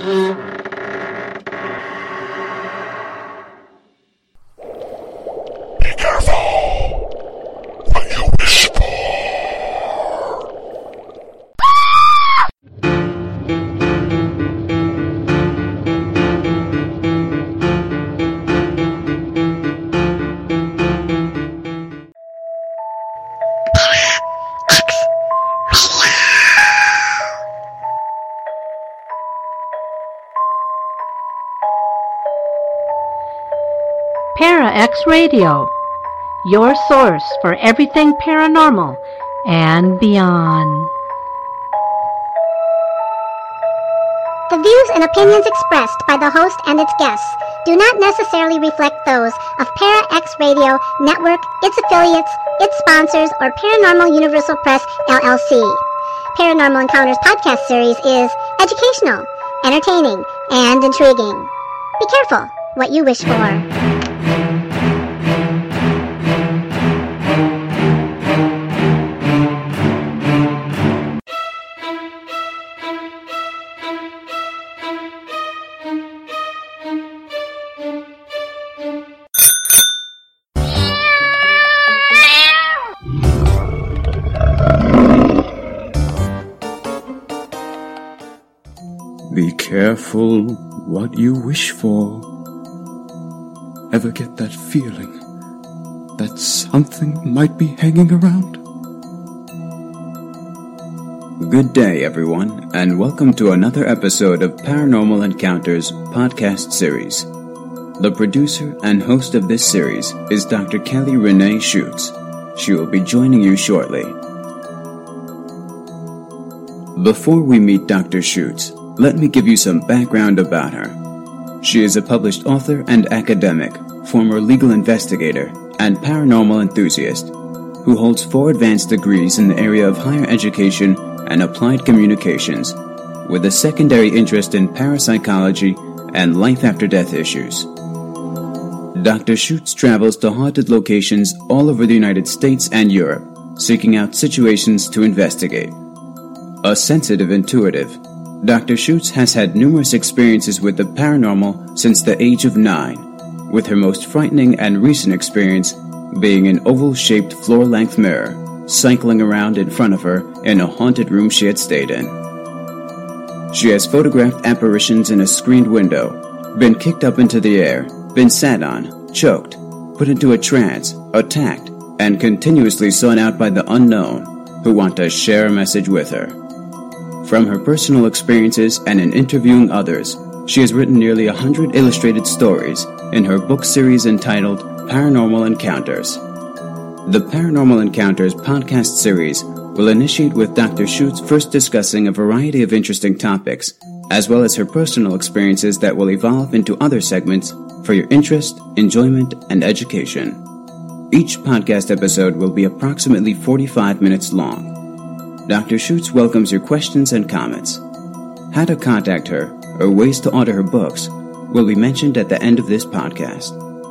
Be careful what you wish for. Para X Radio, your source for everything paranormal and beyond. The views and opinions expressed by the host and its guests do not necessarily reflect those of Para X Radio Network, its affiliates, its sponsors, or Paranormal Universal Press, LLC. Paranormal Encounters podcast series is educational, entertaining, and intriguing. Be careful what you wish for. Be careful what you wish for. Ever get that feeling that something might be hanging around? Good day, everyone, and welcome to another episode of Paranormal Encounters podcast series. The producer and host of this series is Dr. Kelly Renee Schutz. She will be joining you shortly. Before we meet Dr. Schutz, let me give you some background about her. She is a published author and academic, former legal investigator, and paranormal enthusiast who holds 4 advanced degrees in the area of higher education and applied communications, with a secondary interest in parapsychology and life-after-death issues. Dr. Schutz travels to haunted locations all over the United States and Europe, seeking out situations to investigate. A sensitive intuitive, Dr. Schutz has had numerous experiences with the paranormal since the age of 9, with her most frightening and recent experience being an oval-shaped floor-length mirror cycling around in front of her in a haunted room she had stayed in. She has photographed apparitions in a screened window, been kicked up into the air, been sat on, choked, put into a trance, attacked, and continuously sought out by the unknown who want to share a message with her. From her personal experiences and in interviewing others, she has written nearly 100 illustrated stories in her book series entitled Paranormal Encounters. The Paranormal Encounters podcast series will initiate with Dr. Schutz first discussing a variety of interesting topics, as well as her personal experiences that will evolve into other segments for your interest, enjoyment, and education. Each podcast episode will be approximately 45 minutes long. Dr. Schutz welcomes your questions and comments. How to contact her or ways to order her books will be mentioned at the end of this podcast.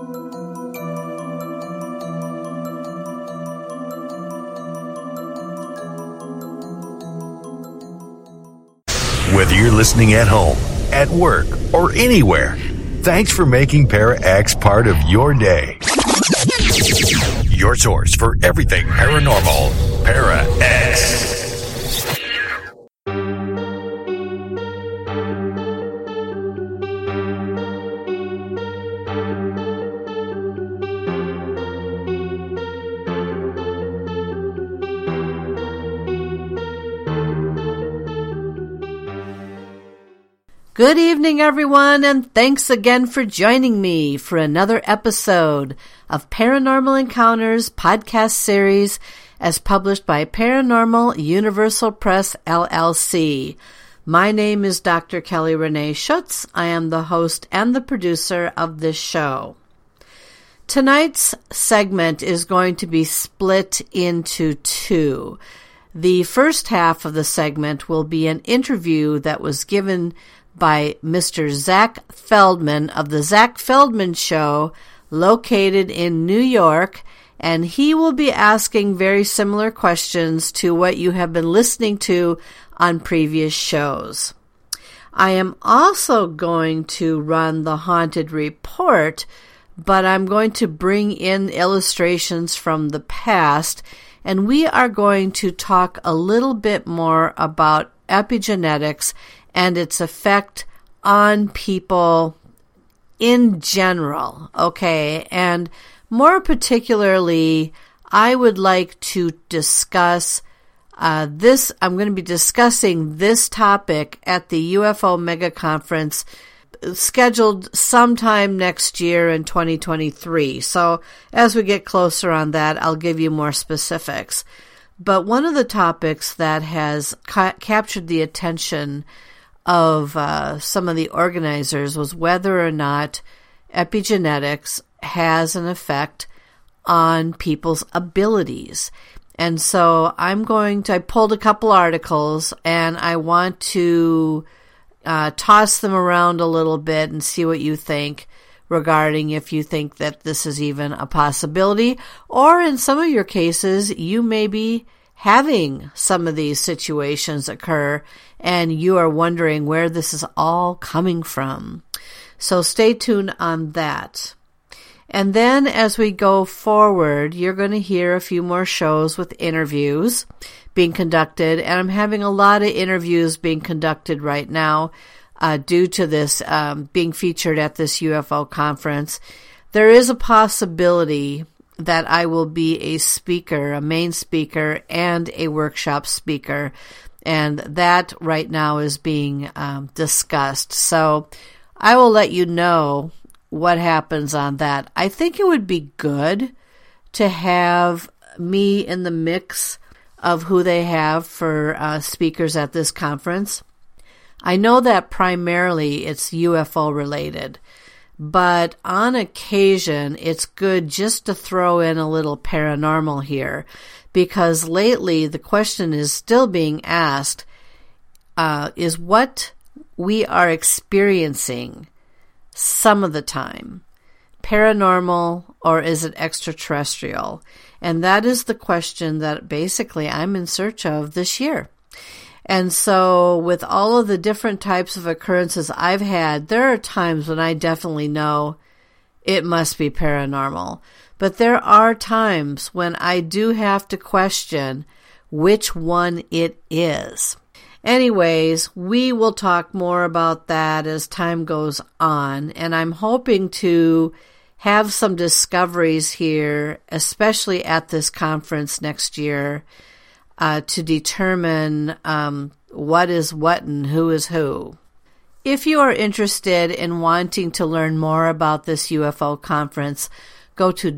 Whether you're listening at home, at work, or anywhere, thanks for making Para X part of your day. Your source for everything paranormal, Para X. Good evening, everyone, and thanks again for joining me for another episode of Paranormal Encounters podcast series as published by Paranormal Universal Press, LLC. My name is Dr. Kelly Renee Schutz. I am the host and the producer of this show. Tonight's segment is going to be split into 2. The first half of the segment will be an interview that was given by Mr. Zach Feldman of The Zach Feldman Show, located in New York, and he will be asking very similar questions to what you have been listening to on previous shows. I am also going to run the Haunted Report, but I'm going to bring in illustrations from the past, and we are going to talk a little bit more about epigenetics and its effect on people in general, okay? And more particularly, I would like to discuss I'm going to be discussing this topic at the UFO Mega Conference scheduled sometime next year in 2023. So as we get closer on that, I'll give you more specifics. But one of the topics that has captured the attention of some of the organizers was whether or not epigenetics has an effect on people's abilities. And so I pulled a couple articles, and I want to toss them around a little bit and see what you think regarding if you think that this is even a possibility, or in some of your cases, you may be having some of these situations occur, and you are wondering where this is all coming from. So stay tuned on that. And then as we go forward, you're going to hear a few more shows with interviews being conducted. And I'm having a lot of interviews being conducted right now due to this being featured at this UFO conference. There is a possibility that I will be a speaker, a main speaker, and a workshop speaker. And that right now is being discussed. So I will let you know what happens on that. I think it would be good to have me in the mix of who they have for speakers at this conference. I know that primarily it's UFO related, but on occasion it's good just to throw in a little paranormal here, because lately the question is still being asked, is what we are experiencing some of the time paranormal, or is it extraterrestrial? And that is the question that basically I'm in search of this year. And so with all of the different types of occurrences I've had, there are times when I definitely know it must be paranormal. But there are times when I do have to question which one it is. Anyways, we will talk more about that as time goes on, and I'm hoping to have some discoveries here, especially at this conference next year, to determine what is what and who is who. If you are interested in wanting to learn more about this UFO conference, go to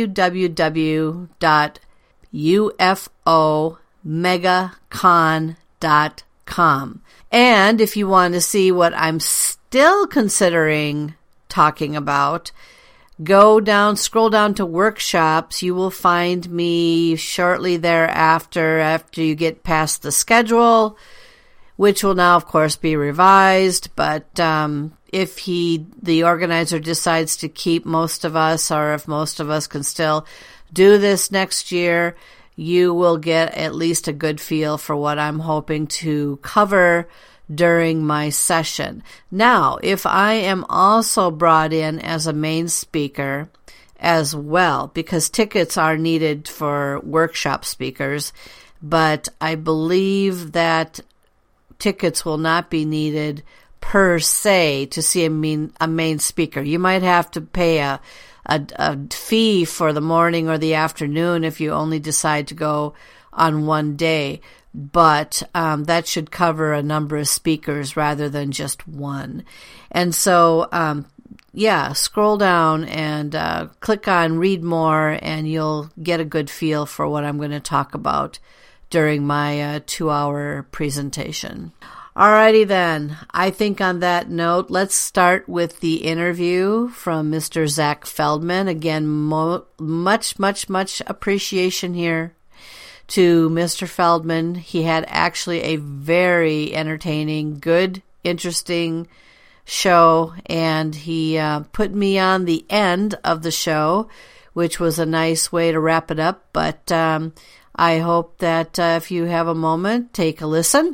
www.ufomegacon.com. And if you want to see what I'm still considering talking about, scroll down to workshops. You will find me shortly thereafter, after you get past the schedule, which will now, of course, be revised. But if the organizer decides to keep most of us, or if most of us can still do this next year, you will get at least a good feel for what I'm hoping to cover during my session. Now, if I am also brought in as a main speaker as well, because tickets are needed for workshop speakers, but I believe that tickets will not be needed per se to see a main speaker. You might have to pay a fee for the morning or the afternoon if you only decide to go on one day, but that should cover a number of speakers rather than just one. And so, scroll down and click on Read More, and you'll get a good feel for what I'm going to talk about during my 2-hour presentation. Alrighty then, I think on that note, let's start with the interview from Mr. Zach Feldman. Again, much appreciation here to Mr. Feldman. He had actually a very entertaining, good, interesting show, and he put me on the end of the show, which was a nice way to wrap it up. But I hope that if you have a moment, take a listen.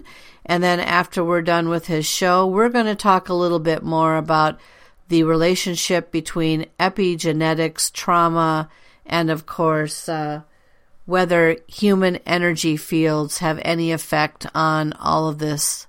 And then after we're done with his show, we're going to talk a little bit more about the relationship between epigenetics, trauma, and of course, whether human energy fields have any effect on all of this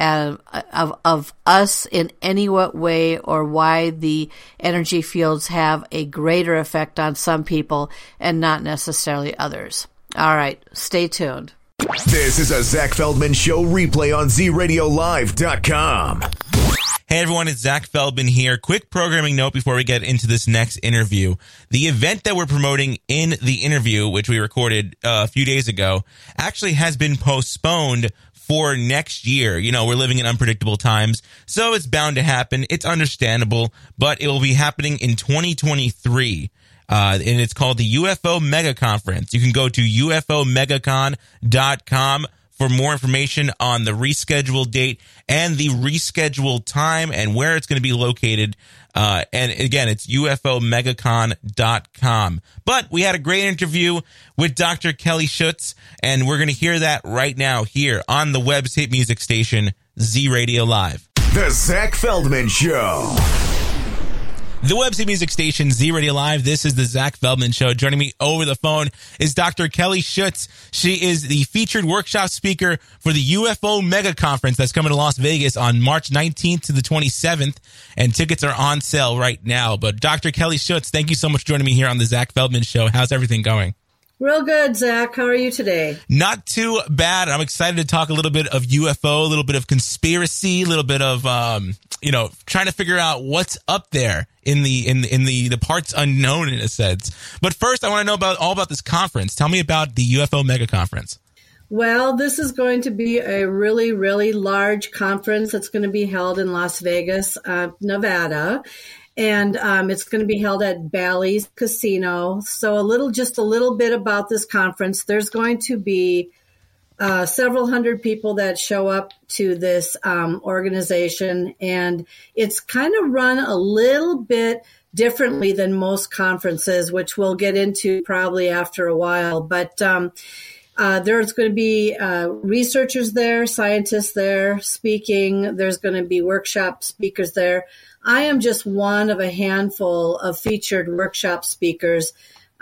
of us in any way, or why the energy fields have a greater effect on some people and not necessarily others. All right, stay tuned. This is a Zach Feldman Show replay on ZRadioLive.com. Hey everyone, it's Zach Feldman here. Quick programming note before we get into this next interview. The event that we're promoting in the interview, which we recorded a few days ago, actually has been postponed for next year. You know, we're living in unpredictable times, so it's bound to happen. It's understandable, but it will be happening in 2023. And it's called the UFO Mega Conference. You can go to ufomegacon.com for more information on the rescheduled date and the rescheduled time and where it's going to be located. And again, it's ufomegacon.com. But we had a great interview with Dr. Kelly Schutz, and we're going to hear that right now here on the website music station, Z Radio Live. The Zach Feldman Show. The website music station, Z Radio Live. This is the Zach Feldman Show. Joining me over the phone is Dr. Kelly Schutz. She is the featured workshop speaker for the UFO Mega Conference that's coming to Las Vegas on March 19th to the 27th, and tickets are on sale right now. But Dr. Kelly Schutz, thank you so much for joining me here on the Zach Feldman Show. How's everything going? Real good, Zach. How are you today? Not too bad. I'm excited to talk a little bit of UFO, a little bit of conspiracy, a little bit of, trying to figure out what's up there in the parts unknown, in a sense. But first, I want to know all about this conference. Tell me about the UFO Mega Conference. Well, this is going to be a really, really large conference that's going to be held in Las Vegas, Nevada. And it's going to be held at Bally's Casino. So just a little bit about this conference. There's going to be several hundred people that show up to this organization, and it's kind of run a little bit differently than most conferences, which we'll get into probably after a while. But there's going to be researchers there, scientists there speaking. There's going to be workshop speakers there. I am just one of a handful of featured workshop speakers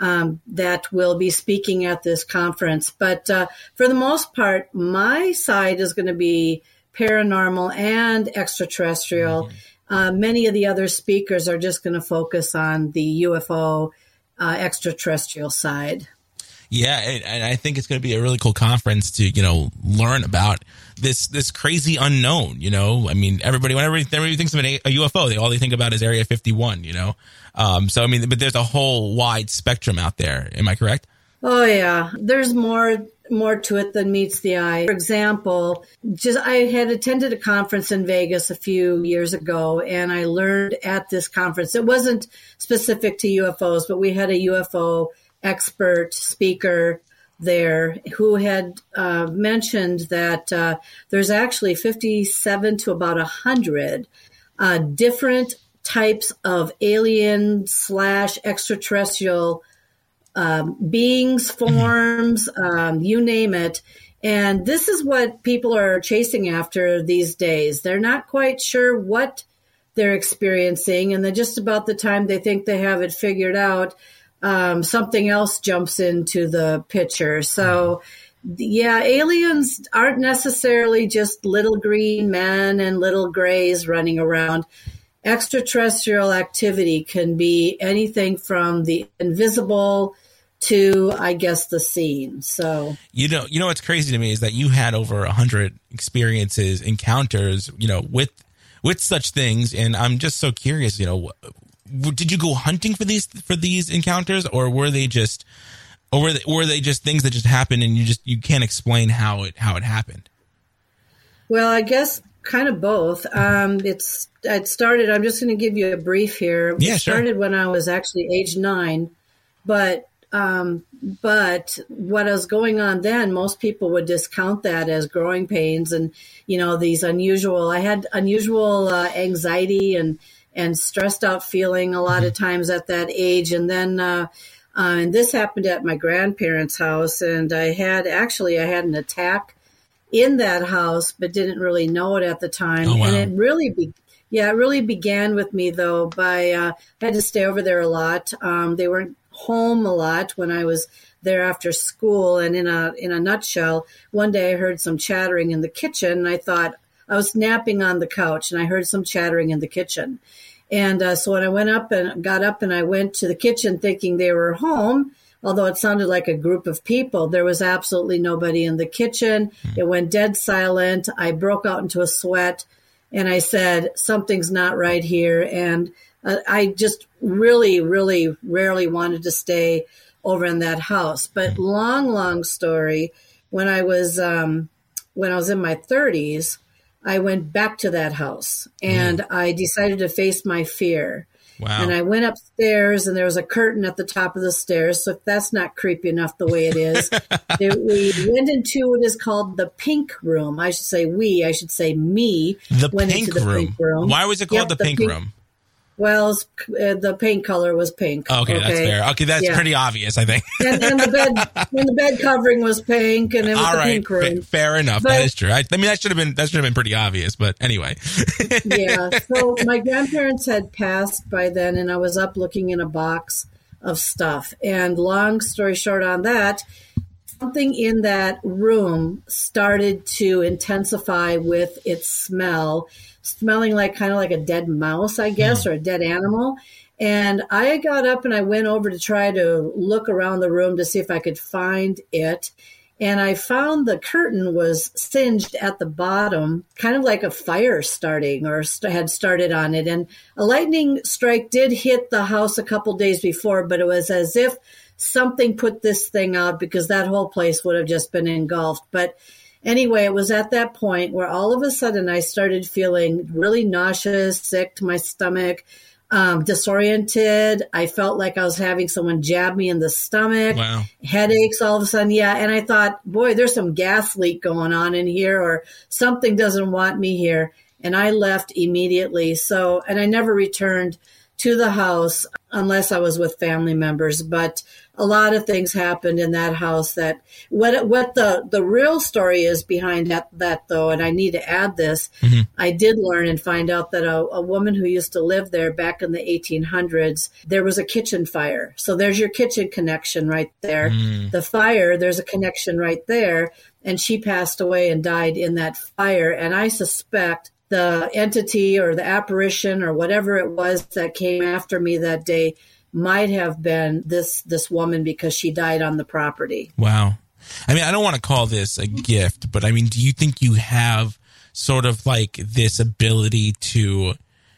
that will be speaking at this conference. But for the most part, my side is going to be paranormal and extraterrestrial. Mm-hmm. Many of the other speakers are just going to focus on the UFO extraterrestrial side. Yeah, and I think it's going to be a really cool conference to, learn about this crazy unknown, I mean, whenever everybody thinks of a UFO, all they think about is Area 51, So, I mean, but there's a whole wide spectrum out there. Am I correct? Oh, yeah. There's more to it than meets the eye. For example, I had attended a conference in Vegas a few years ago, and I learned at this conference, it wasn't specific to UFOs, but we had a UFO expert speaker there who had mentioned that there's actually 57 to about 100 different types of alien / extraterrestrial beings, forms, you name it. And this is what people are chasing after these days. They're not quite sure what they're experiencing, and then just about the time they think they have it figured out, something else jumps into the picture. So, yeah, aliens aren't necessarily just little green men and little grays running around. Extraterrestrial activity can be anything from the invisible to, I guess, the seen. So, what's crazy to me is that you had over 100 experiences, encounters, with such things, and I'm just so curious, did you go hunting for these encounters, or were they just things that just happened and you can't explain how it happened? Well, I guess kind of both. It started. I'm just going to give you a brief here. Yeah, it started when I was actually age 9, but what was going on then, most people would discount that as growing pains and these unusual. I had unusual anxiety and stressed out feeling a lot of times at that age. And then, and this happened at my grandparents' house, and I had an attack in that house, but didn't really know it at the time. Oh, wow. And it really it really began with me, though, by I had to stay over there a lot. They weren't home a lot when I was there after school. And in a nutshell, one day I heard some chattering in the kitchen, and I thought I was napping on the couch, and I heard some chattering in the kitchen. And so when I got up and I went to the kitchen thinking they were home, although it sounded like a group of people, there was absolutely nobody in the kitchen. It went dead silent. I broke out into a sweat, and I said, something's not right here. And I just really, really rarely wanted to stay over in that house. But long story, when I was in my 30s, I went back to that house, and I decided to face my fear. Wow. And I went upstairs, and there was a curtain at the top of the stairs. So if that's not creepy enough the way it is, we went into what is called the pink room. I should say me. Went into the pink room. Why was it called the pink room? Well, the paint color was pink. Okay, that's fair. Okay, that's pretty obvious, I think. and the bed covering was pink, and it was the pink room. Fair enough. That is true. I mean, that should have been pretty obvious. But anyway. Yeah. So my grandparents had passed by then, and I was up looking in a box of stuff. And long story short on that, something in that room started to intensify with its smelling like kind of like a dead mouse, I guess, or a dead animal. And I got up and I went over to try to look around the room to see if I could find it. And I found the curtain was singed at the bottom, kind of like a fire starting or had started on it. And a lightning strike did hit the house a couple days before, but it was as if something put this thing out, because that whole place would have just been engulfed. But anyway, it was at that point where all of a sudden I started feeling really nauseous, sick to my stomach, disoriented. I felt like I was having someone jab me in the stomach, headaches all of a sudden. Yeah. And I thought, boy, there's some gas leak going on in here, or something doesn't want me here. And I left immediately. So, and I never returned to the house unless I was with family members. But a lot of things happened in that house that what the real story is behind that though, and I need to add this, I did learn and find out that a woman who used to live there back in the 1800s, there was a kitchen fire. So there's your kitchen connection right there. The fire, there's a connection right there. And she passed away and died in that fire. And I suspect the entity or the apparition or whatever it was that came after me that day might have been this woman, because she died on the property. Wow. I mean, I don't want to call this a gift, but I mean, do you think you have sort of like this ability to,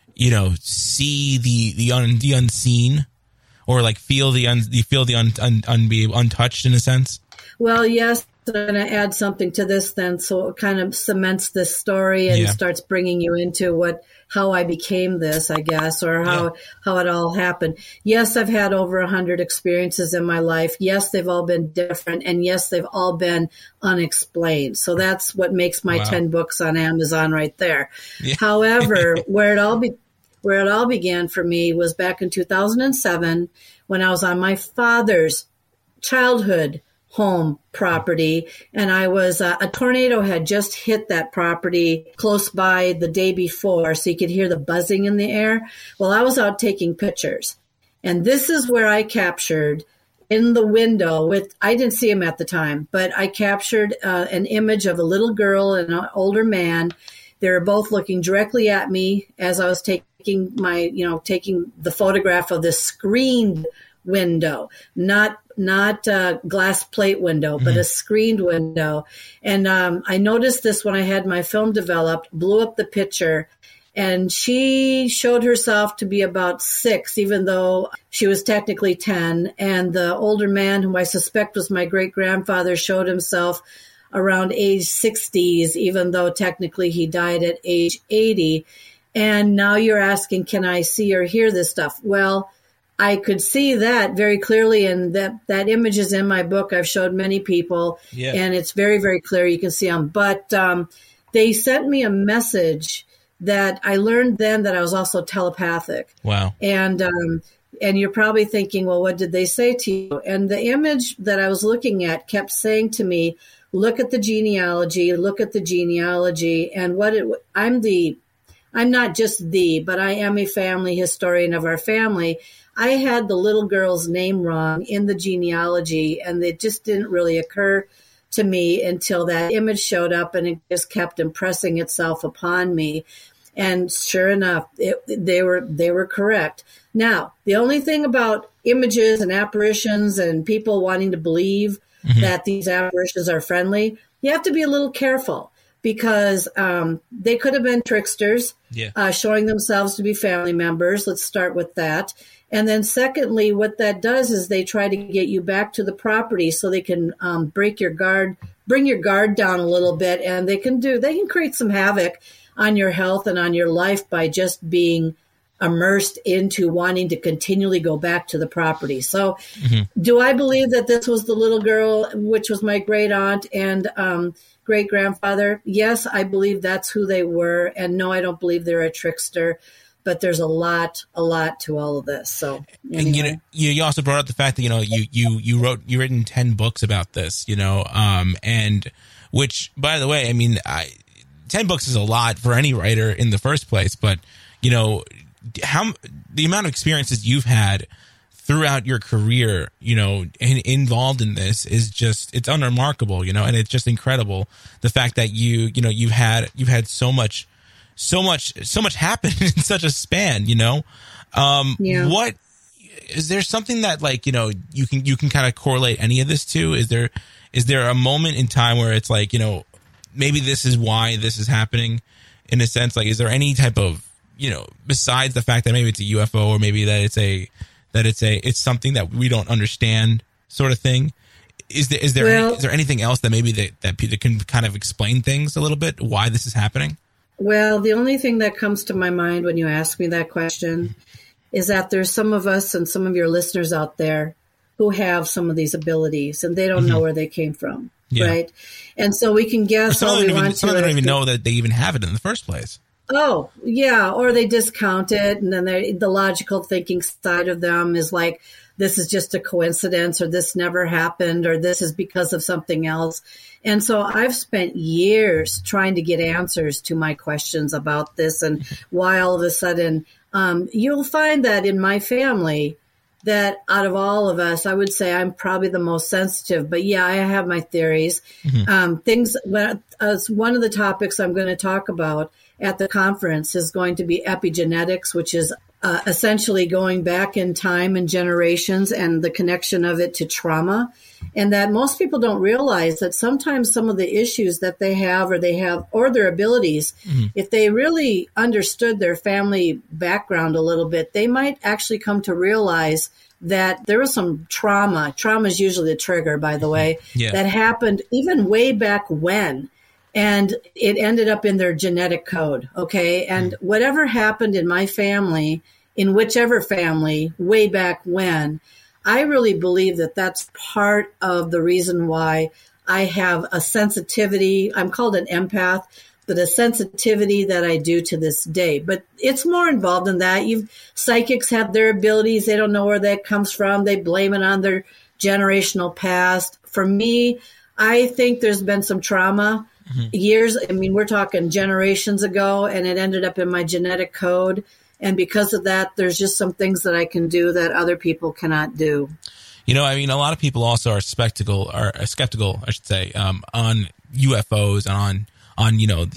see the unseen, or like feel the untouched in a sense? Well, yes. I'm going to add something to this then, so it kind of cements this story and starts bringing you into how I became this, I guess, or how it all happened. Yes, I've had over 100 experiences in my life. Yes, they've all been different, and yes, they've all been unexplained. So that's what makes my 10 books on Amazon right there. Yeah. However, where it all began for me was back in 2007 when I was on my father's childhood home property, and I was a tornado had just hit that property close by the day before, so you could hear the buzzing in the air. Well, I was out taking pictures, and this is where I captured in the window I didn't see him at the time, but I captured an image of a little girl and an older man. They were both looking directly at me as I was taking the photograph of this screened window, not a glass plate window, but a screened window. And I noticed this when I had my film developed, blew up the picture, and she showed herself to be about 6, even though she was technically 10. And the older man, who I suspect was my great-grandfather, showed himself around age 60s, even though technically he died at age 80. And now you're asking, can I see or hear this stuff? Well, I could see that very clearly, and that image is in my book. I've showed many people, and it's very, very clear. You can see them. But they sent me a message that I learned then that I was also telepathic. Wow. And you're probably thinking, well, what did they say to you? And the image that I was looking at kept saying to me, look at the genealogy, and I'm not just but I am a family historian of our family. I had the little girl's name wrong in the genealogy, and it just didn't really occur to me until that image showed up, and it just kept impressing itself upon me. And sure enough, they were correct. Now, the only thing about images and apparitions and people wanting to believe that these apparitions are friendly, you have to be a little careful, because they could have been tricksters, showing themselves to be family members. Let's start with that. And then secondly, what that does is they try to get you back to the property so they can bring your guard down a little bit, and they can create some havoc on your health and on your life by just being immersed into wanting to continually go back to the property. So do I believe that this was the little girl, which was my great aunt and great grandfather? Yes, I believe that's who they were. And no, I don't believe they're a trickster. But there's a lot to all of this. So, anyway. And you also brought up the fact that you've written 10 books about this, and which, by the way, I mean, 10 books is a lot for any writer in the first place. But the amount of experiences you've had throughout your career, and involved in this is just, it's unremarkable, and it's just incredible. The fact that you've had so much happen in such a span, what is there something that you can kind of correlate any of this to? Is there a moment in time where it's maybe this is why this is happening in a sense? Is there any type of, besides the fact that maybe it's a UFO or maybe that it's something that we don't understand sort of thing? Is there anything else that maybe that can kind of explain things a little bit, why this is happening? Well, the only thing that comes to my mind when you ask me that question is that there's some of us and some of your listeners out there who have some of these abilities, and they don't know where they came from, right? And so we can guess all we want to. Some of them don't even know that they even have it in the first place. Oh, yeah, or they discount it, and then the logical thinking side of them is like, this is just a coincidence, or this never happened, or this is because of something else. And so I've spent years trying to get answers to my questions about this, and why all of a sudden, you'll find that in my family, that out of all of us, I would say I'm probably the most sensitive. But yeah, I have my theories. One of the topics I'm going to talk about at the conference is going to be epigenetics, which is essentially going back in time and generations and the connection of it to trauma. And that most people don't realize that sometimes some of the issues that they have or their abilities, if they really understood their family background a little bit, they might actually come to realize that there was some trauma. Trauma is usually the trigger, by the way, that happened even way back when. And it ended up in their genetic code, okay? And whatever happened in my family, in whichever family, way back when, I really believe that that's part of the reason why I have a sensitivity. I'm called an empath, but a sensitivity that I do to this day. But it's more involved than that. Psychics have their abilities. They don't know where that comes from. They blame it on their generational past. For me, I think there's been some trauma. Years, I mean, we're talking generations ago, and it ended up in my genetic code. And because of that, there's just some things that I can do that other people cannot do. A lot of people also are skeptical, I should say, on UFOs and on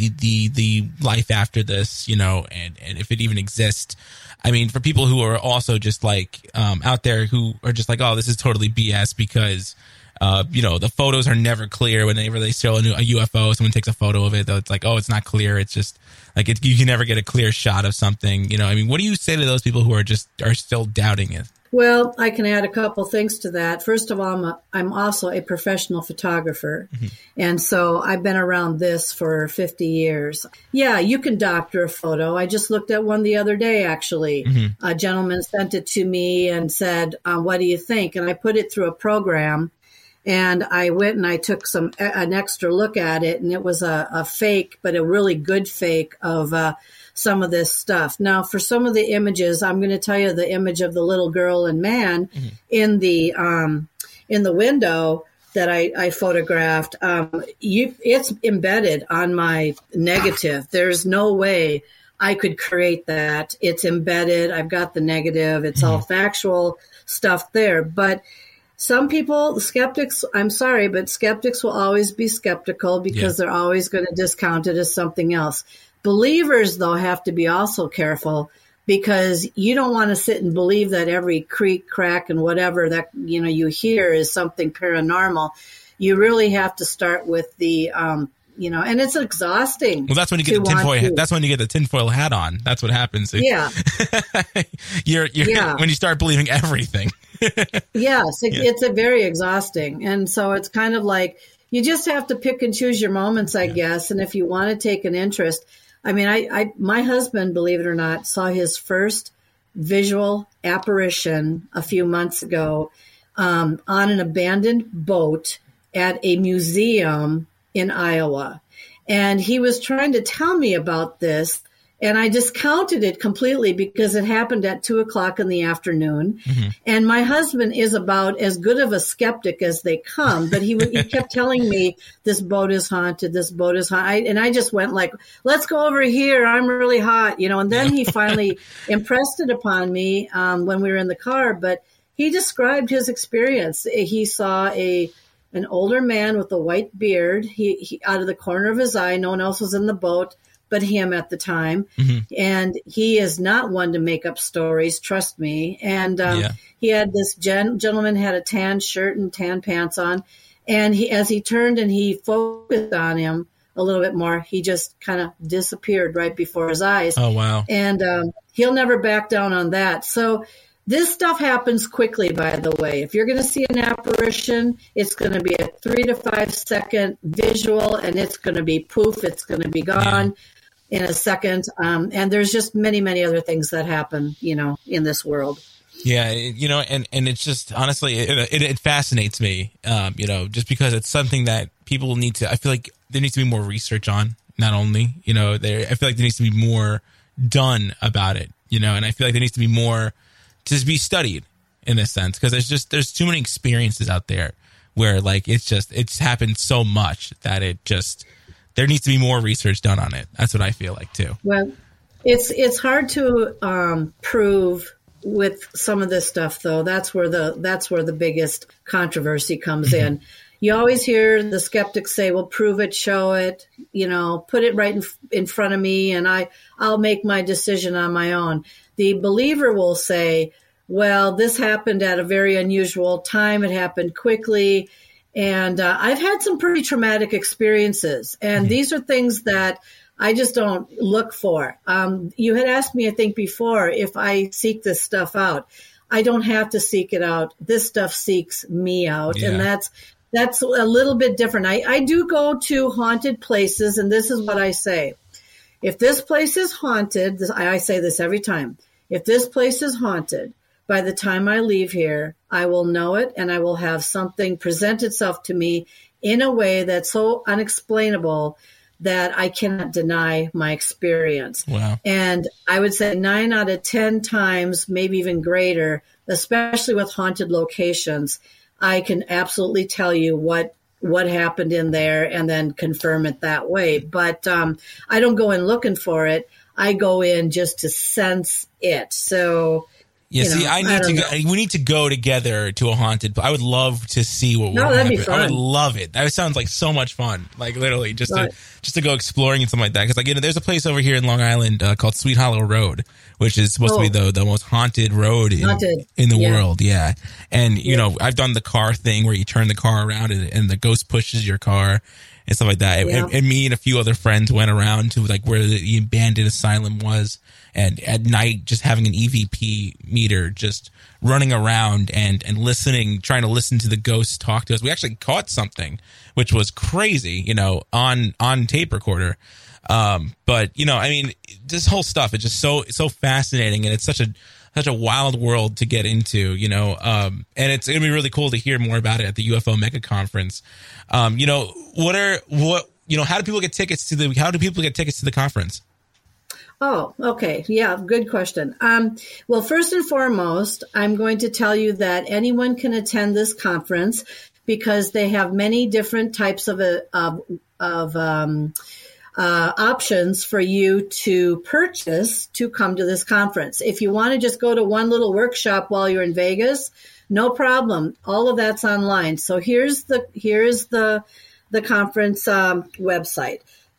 the life after this, and if it even exists. I mean, for people who are also just out there who are just oh, this is totally BS because the photos are never clear. Whenever they show a UFO, someone takes a photo of it, though, it's oh, it's not clear. It's just you can never get a clear shot of something. What do you say to those people who are still doubting it? Well, I can add a couple things to that. First of all, I'm also a professional photographer. And so I've been around this for 50 years. Yeah, you can doctor a photo. I just looked at one the other day, actually. A gentleman sent it to me and said, what do you think? And I put it through a program. And I went and I took an extra look at it, and it was a fake, but a really good fake of some of this stuff. Now, for some of the images, I'm going to tell you the image of the little girl and man in the window. that I photographed, it's embedded on my negative. There's no way I could create that. It's embedded. I've got the negative. It's all factual stuff there. But some people, skeptics, I'm sorry, but skeptics will always be skeptical because they're always going to discount it as something else. Believers, though, have to be also careful because you don't want to sit and believe that every creak, crack, and whatever that, you hear is something paranormal. You really have to start with the, and it's exhausting. Well, that's when you get the tinfoil. That's when you get the tinfoil hat on. That's what happens. Yeah. When you start believing everything. Yes, it's a very exhausting. And so it's kind of like you just have to pick and choose your moments, I guess. And if you want to take an interest, I mean, my husband, believe it or not, saw his first visual apparition a few months ago on an abandoned boat at a museum in Iowa. And he was trying to tell me about this, and I discounted it completely because it happened at 2:00 in the afternoon. Mm-hmm. And my husband is about as good of a skeptic as they come, but he kept telling me, this boat is haunted, this boat is haunted. And I just went like, let's go over here. I'm really hot, and then he finally impressed it upon me when we were in the car. But he described his experience. He saw an older man with a white beard. He out of the corner of his eye, no one else was in the boat but him at the time. Mm-hmm. And he is not one to make up stories, trust me. And he had this gentleman had a tan shirt and tan pants on. And as he turned and he focused on him a little bit more, he just kind of disappeared right before his eyes. Oh, wow. And he'll never back down on that. So this stuff happens quickly, by the way. If you're going to see an apparition, it's going to be a 3 to 5 second visual, and it's going to be poof, it's going to be gone in a second. And there's just many, many other things that happen, in this world. Yeah, and it's just, honestly, it fascinates me, just because it's something that people need to, I feel like there needs to be more research on, not only, I feel like there needs to be more done about it, and I feel like there needs to be more to be studied in this sense, because there's too many experiences out there where like it's happened so much that there needs to be more research done on it. That's what I feel like too. Well, it's hard to prove with some of this stuff, though. That's where the biggest controversy comes in. You always hear the skeptics say, well, prove it, show it, put it right in front of me, and I'll make my decision on my own. The believer will say, well, this happened at a very unusual time. It happened quickly. And I've had some pretty traumatic experiences. And these are things that I just don't look for. You had asked me, I think, before if I seek this stuff out. I don't have to seek it out. This stuff seeks me out. Yeah. And that's a little bit different. I do go to haunted places, and this is what I say. If this place is haunted, I say this every time. If this place is haunted, by the time I leave here, I will know it, and I will have something present itself to me in a way that's so unexplainable that I cannot deny my experience. Wow. And I would say 9 out of 10 times, maybe even greater, especially with haunted locations, I can absolutely tell you what happened in there and then confirm it that way. But I don't go in looking for it. I go in just to sense it. So, yeah, we need to go together to a haunted. I would love to see what would happen. That'd be fun. I would love it. That sounds like so much fun. Like literally just to go exploring and something like that. Because there's a place over here in Long Island called Sweet Hollow Road, which is supposed to be the most haunted road in the world. Yeah. And, I've done the car thing where you turn the car around and the ghost pushes your car and stuff like that. Yeah. And me and a few other friends went around to like where the abandoned asylum was. And at night, just having an EVP meter, just running around and listening, trying to listen to the ghosts talk to us. We actually caught something, which was crazy, on tape recorder. But this whole stuff is just so fascinating, and it's such a wild world to get into, and it's going to be really cool to hear more about it at the UFO Mega Conference. How do people get tickets to the conference? Oh, okay. Yeah, good question. Well, first and foremost, I'm going to tell you that anyone can attend this conference. because they have many different types of options for you to purchase to come to this conference. If you want to just go to one little workshop while you're in Vegas, no problem. All of that's online. So here's the conference website,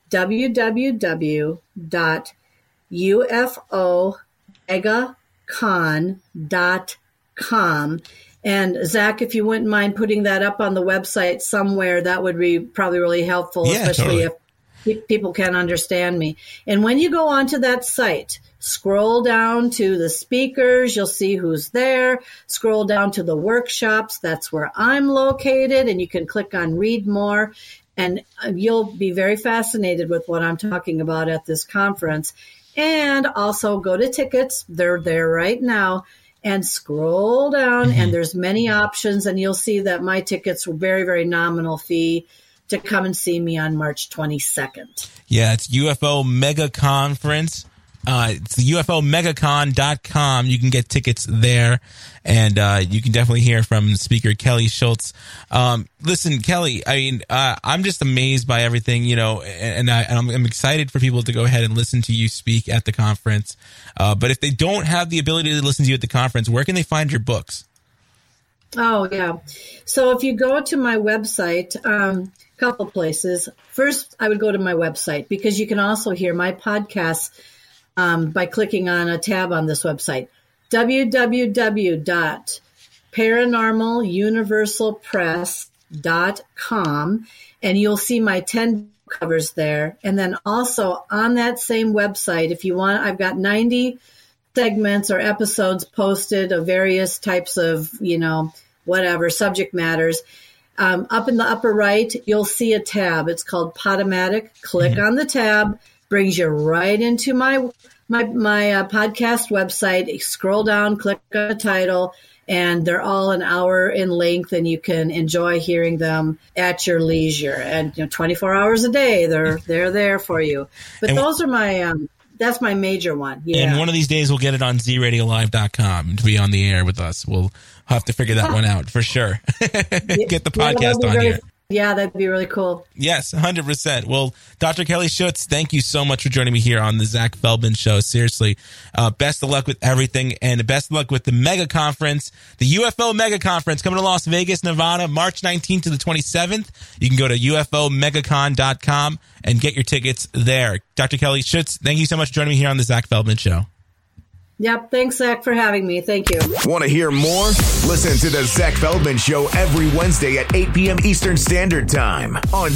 www.ufomegacon.com. And Zach, if you wouldn't mind putting that up on the website somewhere, that would be probably really helpful, especially if people can't understand me. And when you go onto that site, scroll down to the speakers, you'll see who's there. Scroll down to the workshops, that's where I'm located, and you can click on read more. And you'll be very fascinated with what I'm talking about at this conference. And also go to tickets, they're there right now, and scroll down, and there's many options, and you'll see that my tickets were very, very nominal fee to come and see me on March 22nd. Yeah, it's UFO Mega Conference. It's UFOmegacon.com. You can get tickets there, and you can definitely hear from speaker Kelly Schultz. Listen, Kelly, I mean, I'm just amazed by everything, and I'm excited for people to go ahead and listen to you speak at the conference. But if they don't have the ability to listen to you at the conference, where can they find your books? Oh, yeah. So if you go to my website, couple places. First, I would go to my website, because you can also hear my podcasts by clicking on a tab on this website, www.paranormaluniversalpress.com, and you'll see my 10 covers there. And then also on that same website, if you want, I've got 90 segments or episodes posted of various types of, whatever subject matters. Up in the upper right, you'll see a tab. It's called Podomatic. Click on the tab, brings you right into my podcast website. Scroll down, click on the title, and they're all an hour in length, and you can enjoy hearing them at your leisure. And 24 hours a day, they're there for you. But those are my that's my major one. Yeah. And one of these days we'll get it on zradiolive.com to be on the air with us. We'll have to figure that one out for sure. Get the podcast on here. Yeah, that'd be really cool. Yes, 100%. Well, Dr. Kelly Schultz, thank you so much for joining me here on the Zach Feldman Show. Seriously, best of luck with everything, and best of luck with the Mega Conference, the UFO Mega Conference coming to Las Vegas, Nevada, March 19th to the 27th. You can go to ufomegacon.com and get your tickets there. Dr. Kelly Schultz, thank you so much for joining me here on the Zach Feldman Show. Yep. Thanks, Zach, for having me. Thank you. Want to hear more? Listen to the Zach Feldman Show every Wednesday at 8 p.m. Eastern Standard Time on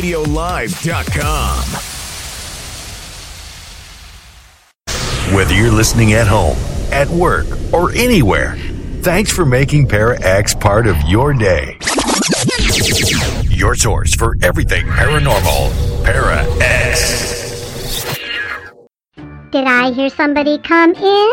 zradiolive.com. Whether you're listening at home, at work, or anywhere, thanks for making Para X part of your day. Your source for everything paranormal, Para X. Did I hear somebody come in?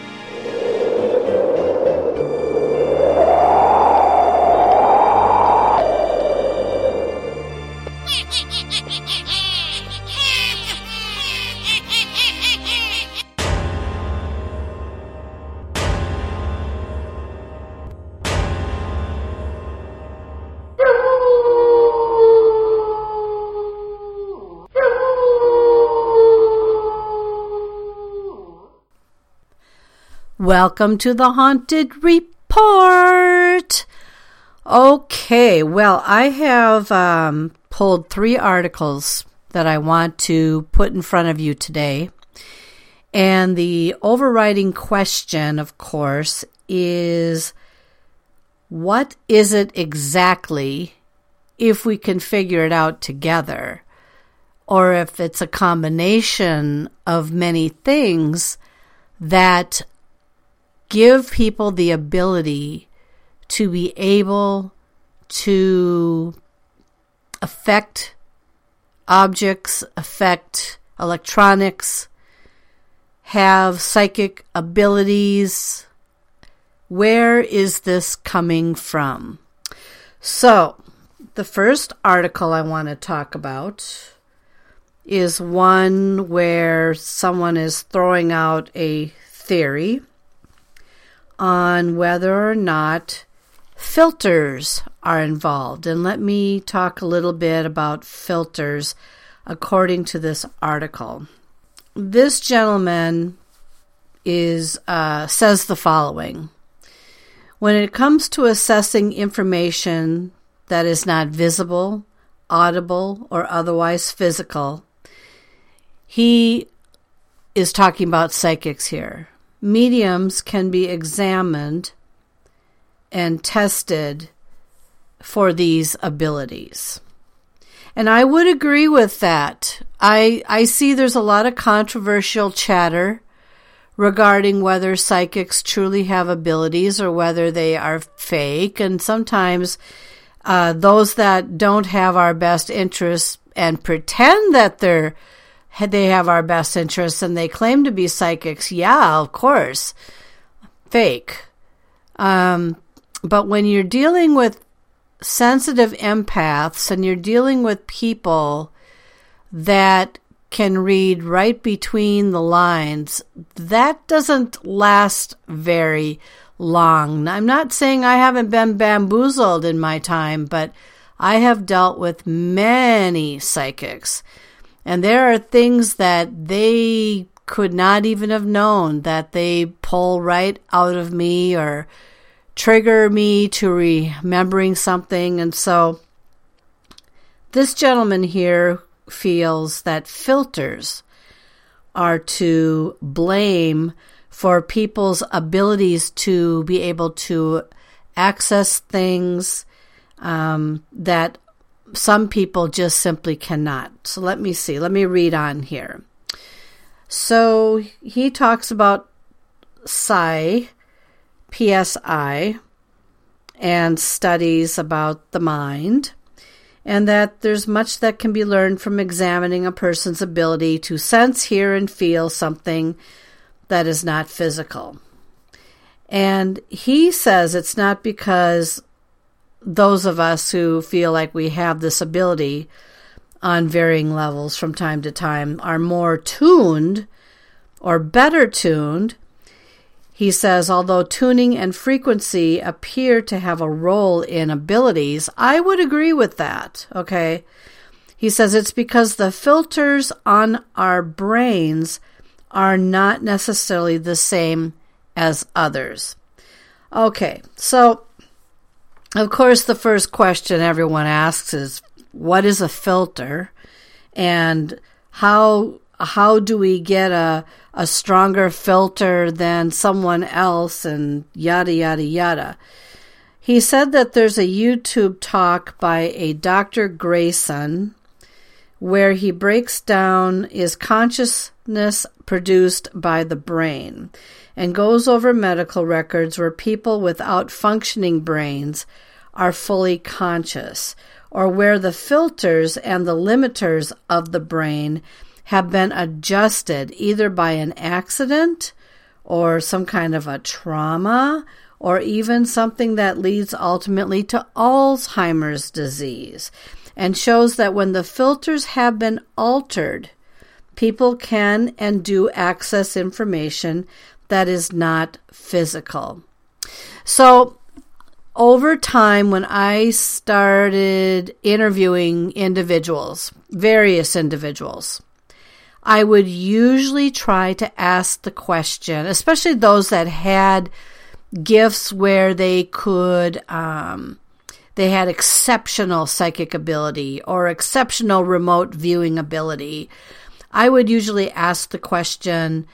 Welcome to the Haunted Report. Okay, well, I have pulled 3 articles that I want to put in front of you today. And the overriding question, of course, is what is it exactly, if we can figure it out together, or if it's a combination of many things that give people the ability to be able to affect objects, affect electronics, have psychic abilities. Where is this coming from? So, the first article I want to talk about is one where someone is throwing out a theory on whether or not filters are involved. And let me talk a little bit about filters according to this article. This gentleman says the following. When it comes to assessing information that is not visible, audible, or otherwise physical, he is talking about psychics here. Mediums can be examined and tested for these abilities. And I would agree with that. I see there's a lot of controversial chatter regarding whether psychics truly have abilities or whether they are fake. And sometimes those that don't have our best interests and pretend that they have our best interests and they claim to be psychics, yeah, of course, fake. But when you're dealing with sensitive empaths and you're dealing with people that can read right between the lines, that doesn't last very long. I'm not saying I haven't been bamboozled in my time, but I have dealt with many psychics. And there are things that they could not even have known that they pull right out of me or trigger me to remembering something. And so this gentleman here feels that filters are to blame for people's abilities to be able to access things that some people just simply cannot. So let me see. Let me read on here. So he talks about PSI, and studies about the mind, and that there's much that can be learned from examining a person's ability to sense, hear, and feel something that is not physical. And he says it's not because those of us who feel like we have this ability on varying levels from time to time are more tuned or better tuned. He says, although tuning and frequency appear to have a role in abilities, I would agree with that, okay? He says it's because the filters on our brains are not necessarily the same as others. Okay, so, of course, the first question everyone asks is, what is a filter? And how do we get a stronger filter than someone else, and yada, yada, yada. He said that there's a YouTube talk by a Dr. Grayson where he breaks down is consciousness produced by the brain and goes over medical records where people without functioning brains are fully conscious, or where the filters and the limiters of the brain have been adjusted either by an accident or some kind of a trauma or even something that leads ultimately to Alzheimer's disease, and shows that when the filters have been altered, people can and do access information that is not physical. So over time, when I started interviewing individuals, various individuals, I would usually try to ask the question, especially those that had gifts where they could, they had exceptional psychic ability or exceptional remote viewing ability. I would usually ask the question,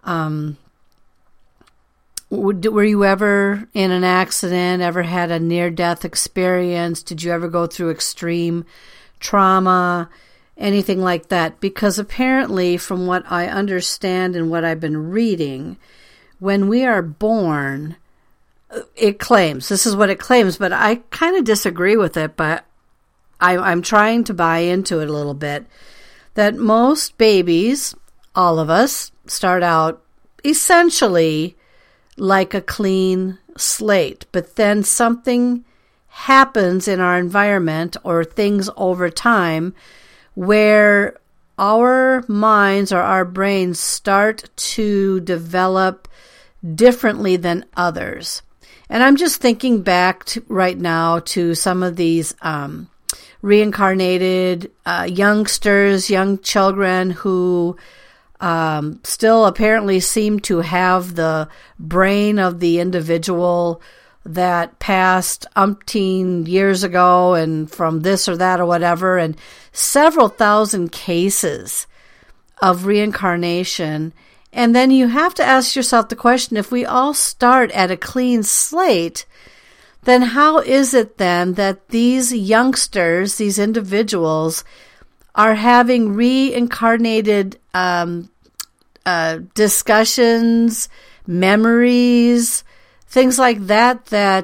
were you ever in an accident, ever had a near-death experience? Did you ever go through extreme trauma? Anything like that? Because apparently, from what I understand and what I've been reading, when we are born, it claims, this is what it claims, but I kind of disagree with it, but I'm trying to buy into it a little bit, that most babies, all of us, start out essentially like a clean slate, but then something happens in our environment or things over time where our minds or our brains start to develop differently than others. And I'm just thinking back right now to some of these reincarnated youngsters, young children who still apparently seem to have the brain of the individual that passed umpteen years ago and from this or that or whatever, and several thousand cases of reincarnation. And then you have to ask yourself the question, if we all start at a clean slate, then how is it then that these youngsters, these individuals, are having reincarnated discussions, memories, things like that,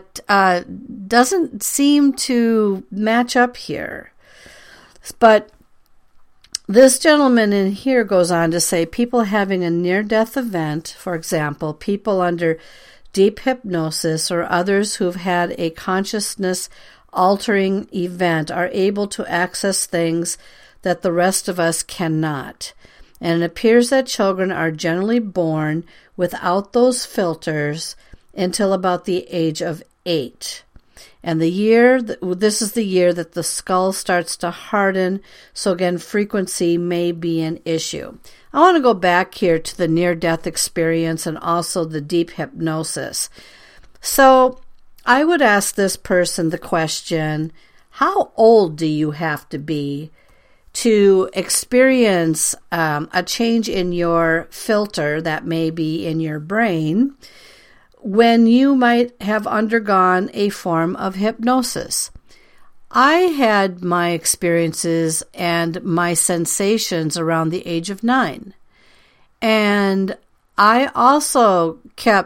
doesn't seem to match up here. But this gentleman in here goes on to say people having a near-death event, for example, people under deep hypnosis or others who've had a consciousness-altering event are able to access things that the rest of us cannot. And it appears that children are generally born without those filters until about the age of 8. And this is the year that the skull starts to harden, so again, frequency may be an issue. I want to go back here to the near-death experience and also the deep hypnosis. So I would ask this person the question, how old do you have to be to experience a change in your filter that may be in your brain when you might have undergone a form of hypnosis? I had my experiences and my sensations around the age of 9. And I also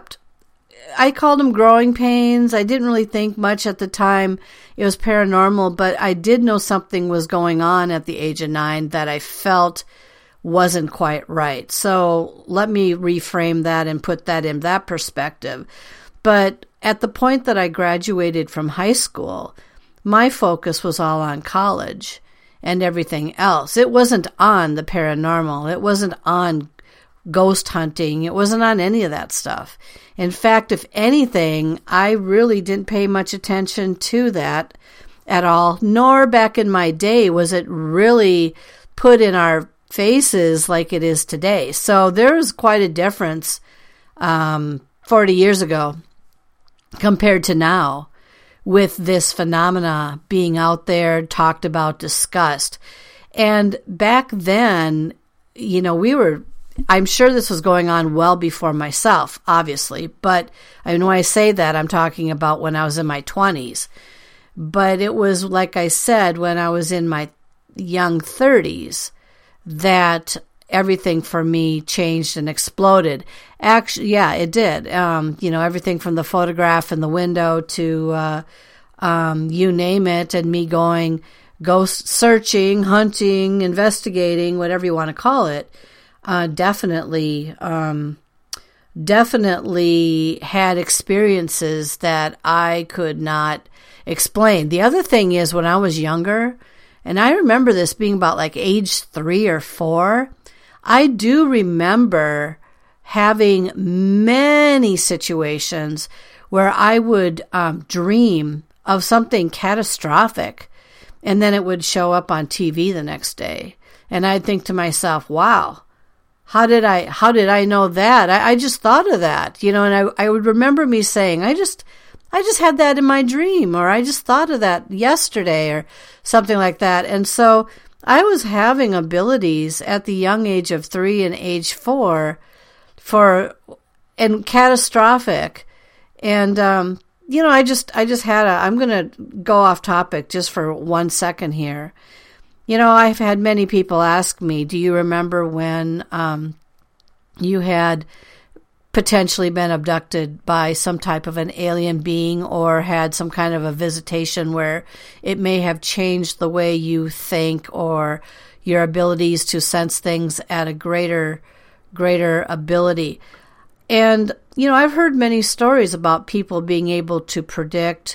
I called them growing pains. I didn't really think much at the time it was paranormal, but I did know something was going on at the age of 9 that I felt wasn't quite right. So let me reframe that and put that in that perspective. But at the point that I graduated from high school, my focus was all on college and everything else. It wasn't on the paranormal. It wasn't on ghost hunting. It wasn't on any of that stuff. In fact, if anything, I really didn't pay much attention to that at all, nor back in my day was it really put in our faces like it is today. So there's quite a difference 40 years ago compared to now with this phenomena being out there, talked about, discussed. And back then, I'm sure this was going on well before myself, obviously, but when I say that, I'm talking about when I was in my 20s. But it was, like I said, when I was in my young 30s that everything for me changed and exploded. Actually, yeah, it did. Everything from the photograph in the window to you name it, and me going ghost searching, hunting, investigating, whatever you want to call it. Definitely had experiences that I could not explain. The other thing is, when I was younger, and I remember this being about like age 3 or 4, I do remember having many situations where I would dream of something catastrophic, and then it would show up on TV the next day. And I'd think to myself, wow, how did I know that? I just thought of that, and I would remember me saying, I just had that in my dream, or I just thought of that yesterday, or something like that. And so I was having abilities at the young age of 3 and age 4 and catastrophic. And, I just had I'm going to go off topic just for 1 second here. I've had many people ask me, do you remember when you had potentially been abducted by some type of an alien being or had some kind of a visitation where it may have changed the way you think or your abilities to sense things at a greater ability? And, I've heard many stories about people being able to predict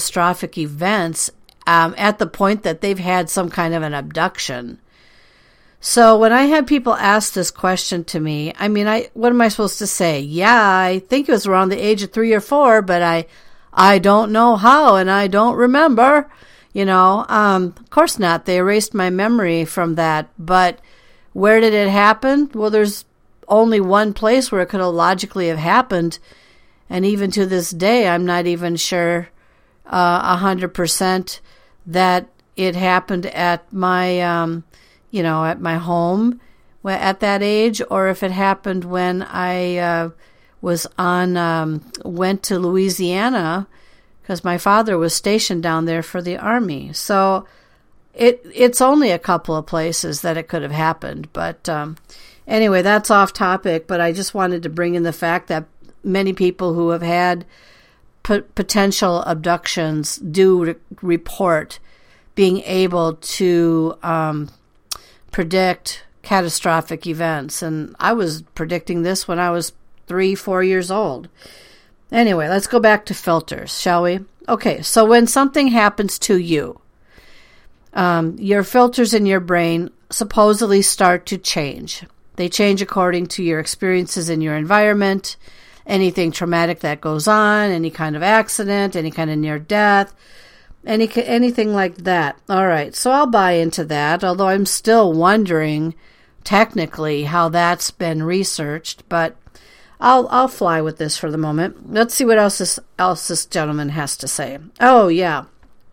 catastrophic events at the point that they've had some kind of an abduction. So when I had people ask this question to me, I mean, what am I supposed to say? Yeah, I think it was around the age of 3 or 4, but I don't know how, and I don't remember. Of course not. They erased my memory from that. But where did it happen? Well, there's only one place where it could have logically have happened. And even to this day, I'm not even sure 100% that it happened at my, at my home at that age, or if it happened when I went to Louisiana, because my father was stationed down there for the Army. So it's only a couple of places that it could have happened. But anyway, that's off topic, but I just wanted to bring in the fact that many people who have had potential abductions do report being able to predict catastrophic events. And I was predicting this when I was 3-4 years old. Anyway, let's go back to filters, shall we? Okay, so when something happens to you, your filters in your brain supposedly start to change. They change according to your experiences in your environment, anything traumatic that goes on, any kind of accident, any kind of near death, anything like that. All right, so I'll buy into that, although I'm still wondering technically how that's been researched, but I'll fly with this for the moment. Let's see what else this gentleman has to say. Oh, yeah.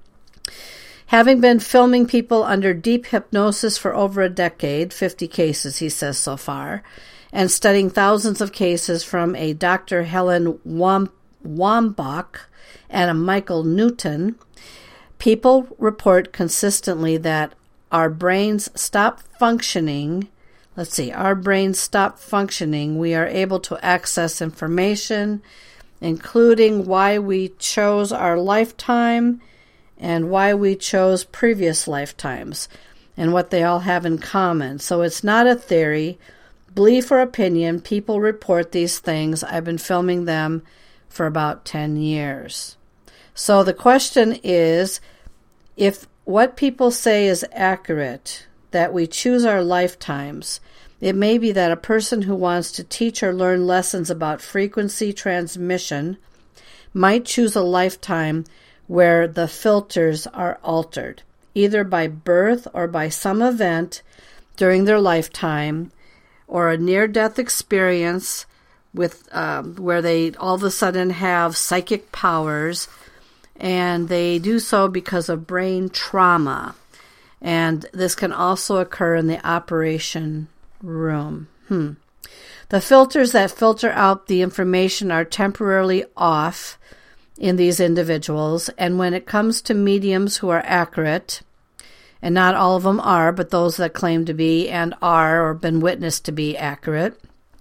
Having been filming people under deep hypnosis for over a decade, 50 cases, he says so far, and studying thousands of cases from a Dr. Helen Wambach and a Michael Newton, people report consistently that our brains stop functioning. Our brains stop functioning. We are able to access information, including why we chose our lifetime and why we chose previous lifetimes, and what they all have in common. So it's not a theory, belief, or opinion. People report these things. I've been filming them for about 10 years. So the question is, if what people say is accurate, that we choose our lifetimes, it may be that a person who wants to teach or learn lessons about frequency transmission might choose a lifetime where the filters are altered, either by birth or by some event during their lifetime, or a near-death experience with where they all of a sudden have psychic powers, and they do so because of brain trauma. And this can also occur in the operation room. The filters that filter out the information are temporarily off in these individuals, and when it comes to mediums who are accurate, and not all of them are, but those that claim to be and are or been witnessed to be accurate,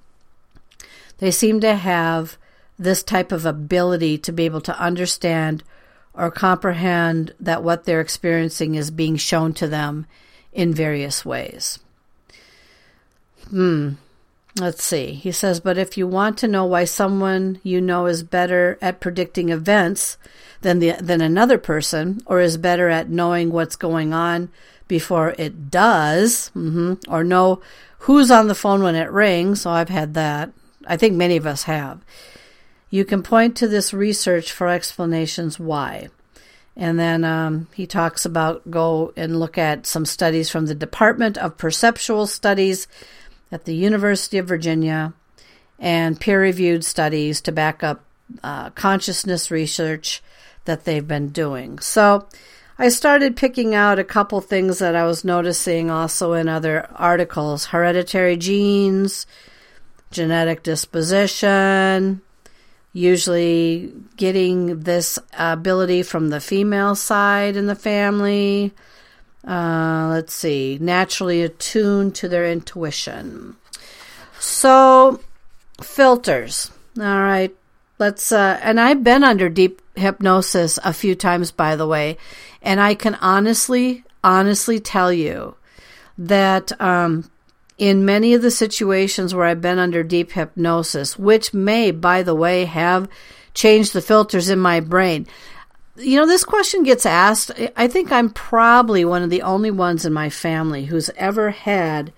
they seem to have this type of ability to be able to understand or comprehend that what they're experiencing is being shown to them in various ways. Let's see. He says, but if you want to know why someone you know is better at predicting events than another person, or is better at knowing what's going on before it does, or know who's on the phone when it rings, so I've had that. I think many of us have. You can point to this research for explanations why. And then he talks about go and look at some studies from the Department of Perceptual Studies at the University of Virginia, and peer-reviewed studies to back up consciousness research that they've been doing. So I started picking out a couple things that I was noticing also in other articles: hereditary genes, genetic disposition, usually getting this ability from the female side in the family. Let's see, naturally attuned to their intuition. So, filters. All right, let's, and I've been under deep hypnosis a few times, by the way, and I can honestly tell you that in many of the situations where I've been under deep hypnosis, which may, by the way, have changed the filters in my brain, this question gets asked. I think I'm probably one of the only ones in my family who's ever had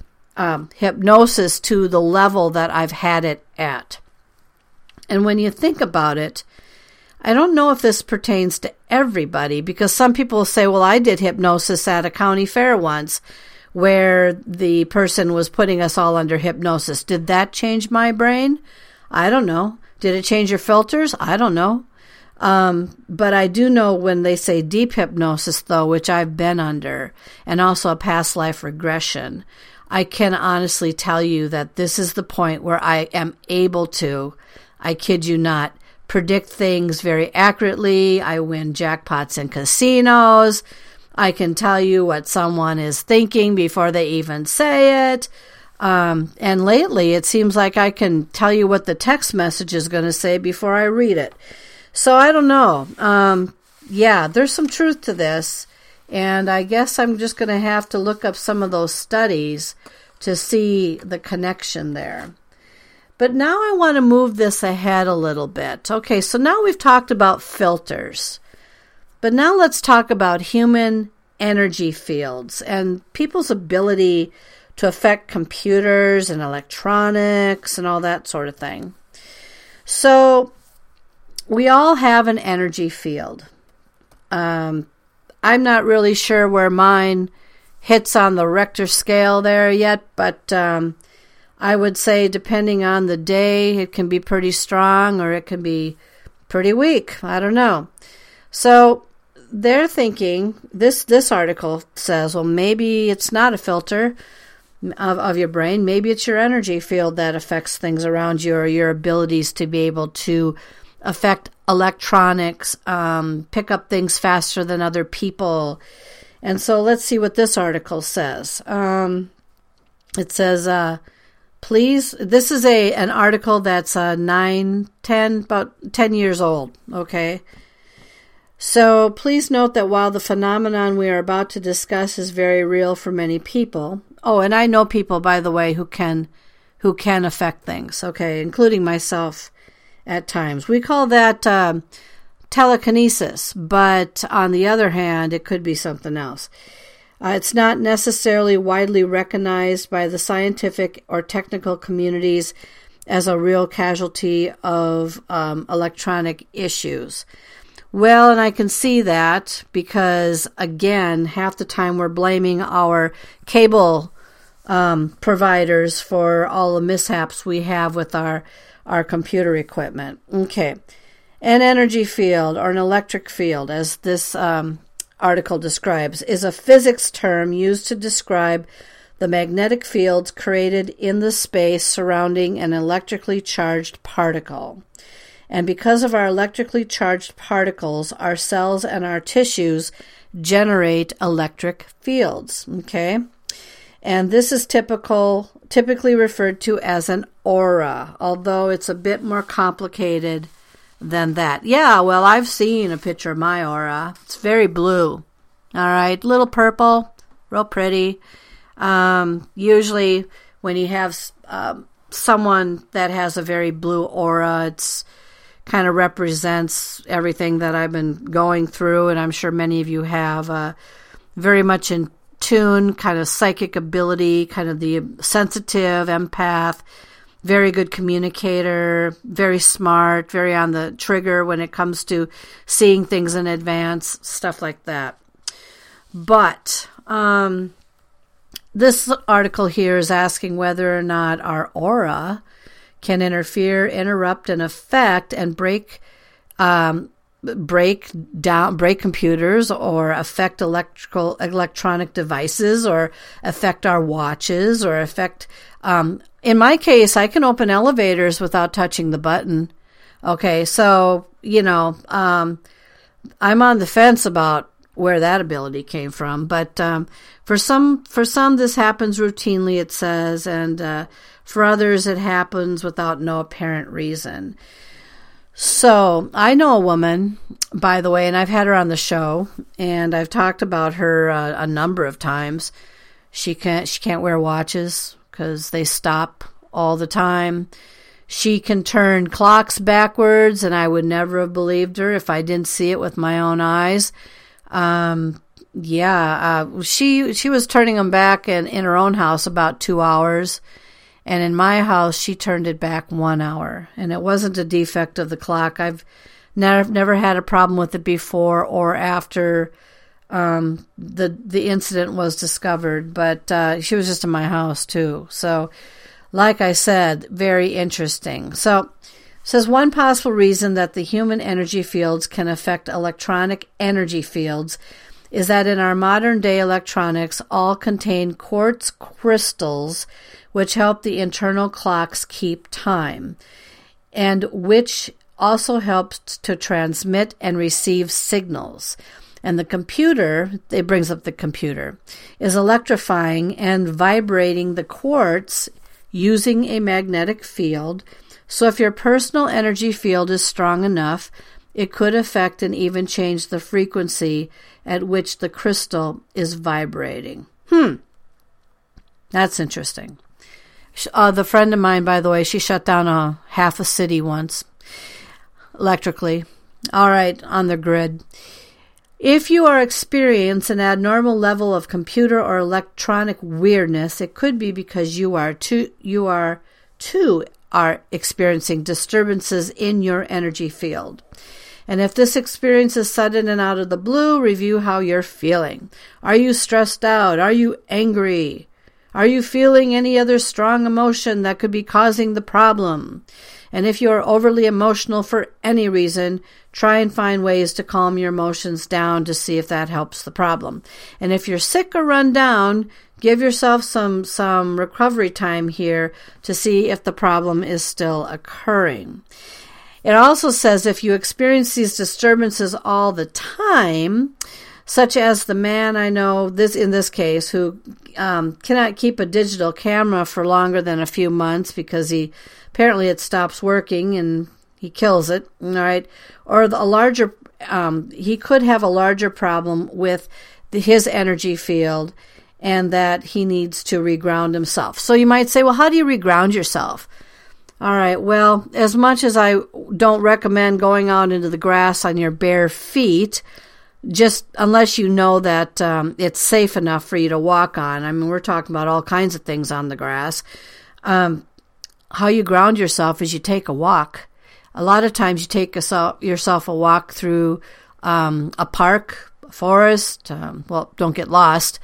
hypnosis to the level that I've had it at. And when you think about it, I don't know if this pertains to everybody, because some people say, well, I did hypnosis at a county fair once where the person was putting us all under hypnosis. Did that change my brain? I don't know. Did it change your filters? I don't know. But I do know when they say deep hypnosis, though, which I've been under, and also a past life regression, I can honestly tell you that this is the point where I am able to, I kid you not, predict things very accurately. I win jackpots in casinos. I can tell you what someone is thinking before they even say it. And lately, it seems like I can tell you what the text message is going to say before I read it. So I don't know. Yeah, there's some truth to this. And I guess I'm just going to have to look up some of those studies to see the connection there. But now I want to move this ahead a little bit. Okay, so now we've talked about filters. But now let's talk about human energy fields and people's ability to affect computers and electronics and all that sort of thing. So we all have an energy field. I'm not really sure where mine hits on the Richter scale there yet, but I would say depending on the day, it can be pretty strong or it can be pretty weak. I don't know. So they're thinking, this article says, well, maybe it's not a filter of your brain. Maybe it's your energy field that affects things around you, or your abilities to be able to affect electronics, pick up things faster than other people. And so let's see what this article says. It says, please, this is an article that's about 10 years old, okay? So please note that while the phenomenon we are about to discuss is very real for many people, and I know people, by the way, who can affect things, okay, including myself at times. We call that telekinesis, but on the other hand, it could be something else. It's not necessarily widely recognized by the scientific or technical communities as a real casualty of electronic issues. Well, and I can see that because, again, half the time we're blaming our cable providers for all the mishaps we have with our computer equipment. Okay. An energy field, or an electric field, as this article describes, is a physics term used to describe the magnetic fields created in the space surrounding an electrically charged particle. And because of our electrically charged particles, our cells and our tissues generate electric fields, okay? And this is typically referred to as an aura, although it's a bit more complicated than that. Yeah, well, I've seen a picture of my aura. It's very blue, all right? Little purple, real pretty. Usually when you have someone that has a very blue aura, it's kind of represents everything that I've been going through, and I'm sure many of you have very much in tune, kind of psychic ability, kind of the sensitive empath, very good communicator, very smart, very on the trigger when it comes to seeing things in advance, stuff like that. But this article here is asking whether or not our aura can interfere, interrupt, and affect and break computers, or affect electronic devices, or affect our watches, or affect. In my case, I can open elevators without touching the button. Okay, so I'm on the fence about where that ability came from, but for some this happens routinely, it says, and for others it happens without no apparent reason. So I know a woman, by the way, and I've had her on the show, and I've talked about her a number of times. She can't wear watches because they stop all the time. She can turn clocks backwards, and I would never have believed her if I didn't see it with my own eyes. She was turning them back in her own house about 2 hours, and in my house she turned it back 1 hour, and it wasn't a defect of the clock. I've never had a problem with it before or after the incident was discovered, but she was just in my house too. So, like I said, very interesting. So, it says one possible reason that the human energy fields can affect electronic energy fields is that in our modern day electronics all contain quartz crystals which help the internal clocks keep time, and which also helps to transmit and receive signals. And the computer, it brings up the computer, is electrifying and vibrating the quartz using a magnetic field. So if your personal energy field is strong enough, it could affect and even change the frequency at which the crystal is vibrating. That's interesting. The friend of mine, by the way, she shut down half a city once, electrically. All right, on the grid. If you are experiencing an abnormal level of computer or electronic weirdness, it could be because you are experiencing disturbances in your energy field. And if this experience is sudden and out of the blue, review how you're feeling. Are you stressed out? Are you angry? Are you feeling any other strong emotion that could be causing the problem? And if you are overly emotional for any reason, try and find ways to calm your emotions down to see if that helps the problem. And if you're sick or run down, give yourself some recovery time here to see if the problem is still occurring. It also says if you experience these disturbances all the time, such as the man I know, in this case, who cannot keep a digital camera for longer than a few months because apparently it stops working and he kills it, all right? Or he could have a larger problem with his energy field, and that he needs to reground himself. So you might say, well, how do you reground yourself? All right, well, as much as I don't recommend going out into the grass on your bare feet, just unless you know that it's safe enough for you to walk on. I mean, we're talking about all kinds of things on the grass. How you ground yourself is you take a walk. A lot of times you take yourself a walk through a park, a forest. Don't get lost.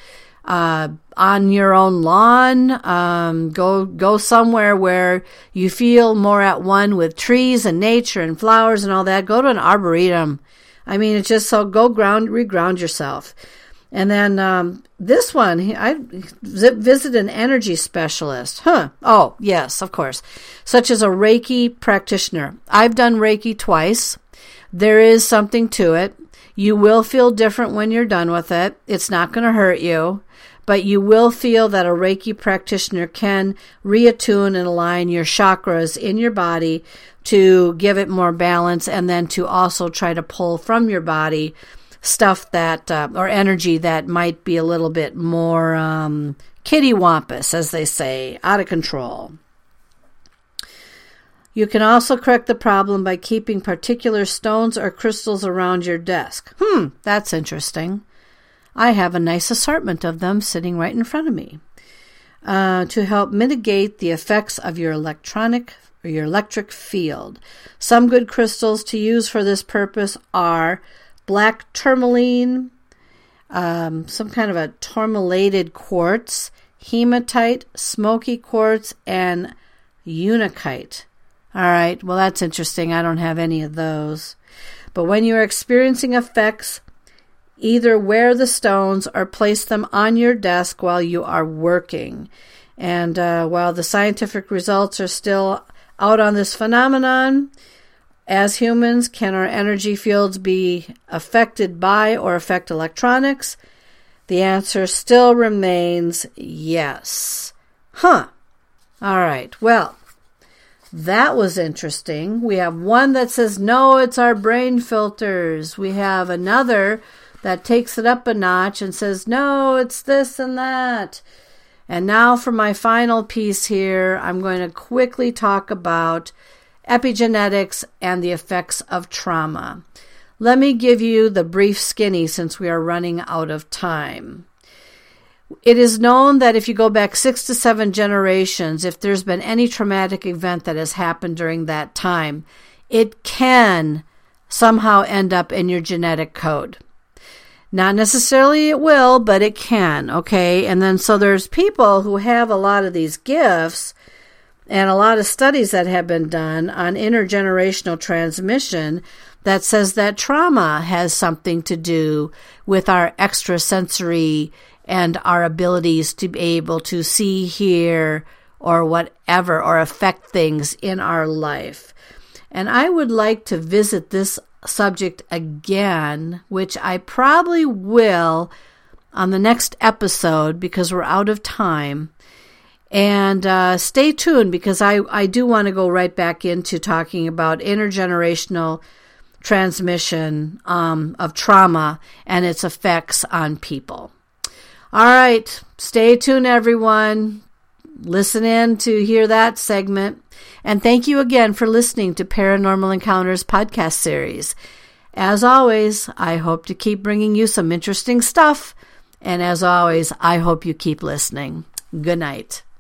On your own lawn, go somewhere where you feel more at one with trees and nature and flowers and all that. Go to an arboretum. I mean, it's just so reground yourself. And then this one, I visit an energy specialist. Oh, yes, of course. Such as a Reiki practitioner. I've done Reiki twice. There is something to it. You will feel different when you're done with it. It's not going to hurt you. But you will feel that a Reiki practitioner can reattune and align your chakras in your body to give it more balance, and then to also try to pull from your body stuff that, or energy that might be a little bit more kittywampus, as they say, out of control. You can also correct the problem by keeping particular stones or crystals around your desk. That's interesting. I have a nice assortment of them sitting right in front of me to help mitigate the effects of your electric field. Some good crystals to use for this purpose are black tourmaline, some kind of a tourmalated quartz, hematite, smoky quartz, and unakite. All right, well, that's interesting. I don't have any of those. But when you are experiencing effects, either wear the stones or place them on your desk while you are working. And while the scientific results are still out on this phenomenon, as humans, can our energy fields be affected by or affect electronics? The answer still remains yes. All right, well, that was interesting. We have one that says, no, it's our brain filters. We have another that takes it up a notch and says, no, it's this and that. And now for my final piece here, I'm going to quickly talk about epigenetics and the effects of trauma. Let me give you the brief skinny since we are running out of time. It is known that if you go back 6 to 7 generations, if there's been any traumatic event that has happened during that time, it can somehow end up in your genetic code. Not necessarily it will, but it can, okay? And then so there's people who have a lot of these gifts and a lot of studies that have been done on intergenerational transmission that says that trauma has something to do with our extrasensory and our abilities to be able to see, hear, or whatever, or affect things in our life. And I would like to visit this subject again, which I probably will on the next episode because we're out of time. And stay tuned because I do want to go right back into talking about intergenerational transmission of trauma and its effects on people. All right, stay tuned, everyone. Listen in to hear that segment. And thank you again for listening to Paranormal Encounters podcast series. As always, I hope to keep bringing you some interesting stuff. And as always, I hope you keep listening. Good night.